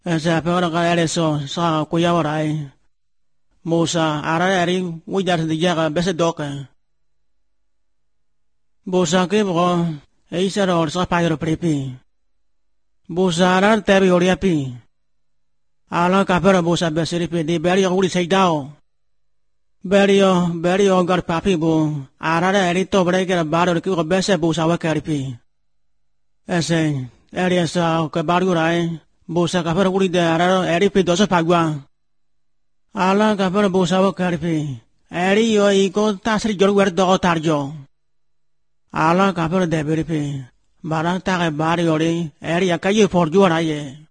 Esa pero ka eso sa kuya warai. Musa ara eri widar dijaga bese doka. Musa ke bro eisa ror sa payro prepi. Musa ara tebi oriapi. Ala kapera musa besiripi di beri uri seidao. Berio gar papi bu. Ara eri to breaker baro ki bese musa wakaripi. Ese eri esa ke baru rai. Musa kapera uri de ara eri pi dosa pagwa. Ala kapera musa wakaripi. Eri yo iko tasri jor wer do tarjo. Ala kapera de beripi. Barang take bari ori eri akaye forju araye.